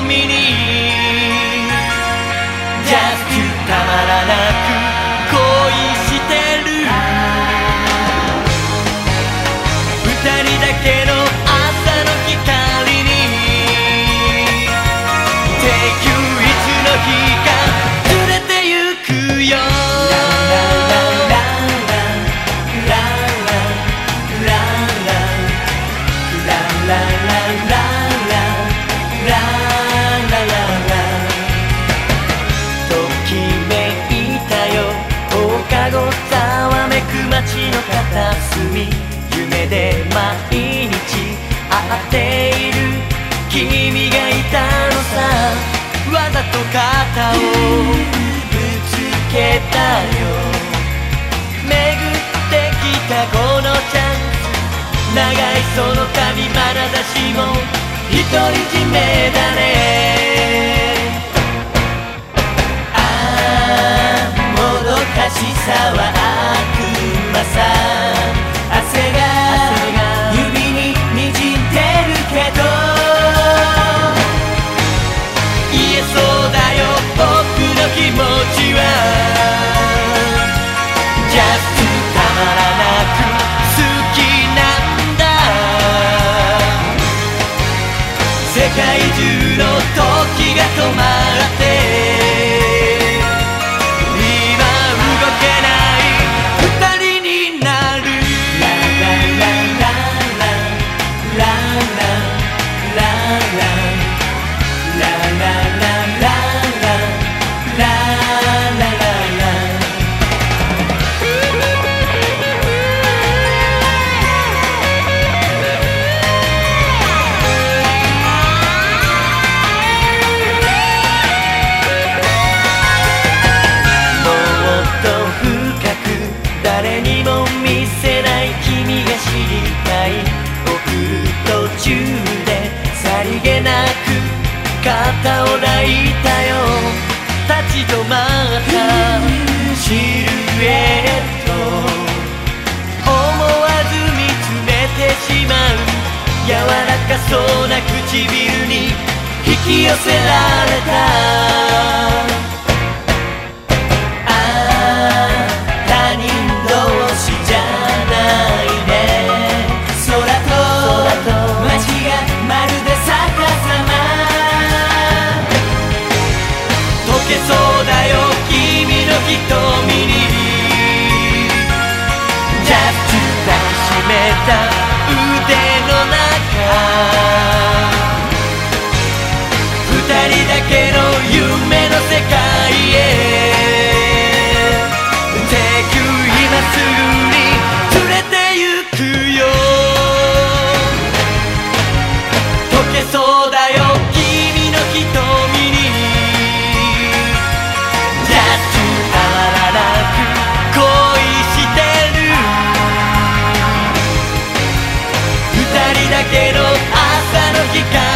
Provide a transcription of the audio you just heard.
瞳に Just to たまらなく恋してる二人だけの朝の光に Take you いつの日か連れて行くよ街の片隅夢で毎日会っている君がいたのさわざと肩をぶつけたよ巡ってきたこのチャンス長いその旅眼差しも独り占めだねああもどかしさは汗が指ににじんでるけど言えそうだよ僕の気持ちは Just to たまらなく好きなんだ世界中の時が止まって誰にも見せない君が知りたい送る途中でさりげなく肩を抱いたよ立ち止まったシルエット思わず見つめてしまう柔らかそうな唇に引き寄せられた瞳に Just to 抱きしめた腕の中二人だけの夢の世界へ Take you 今すぐに連れて行くよ溶けそうだよ君の瞳にだけの朝の光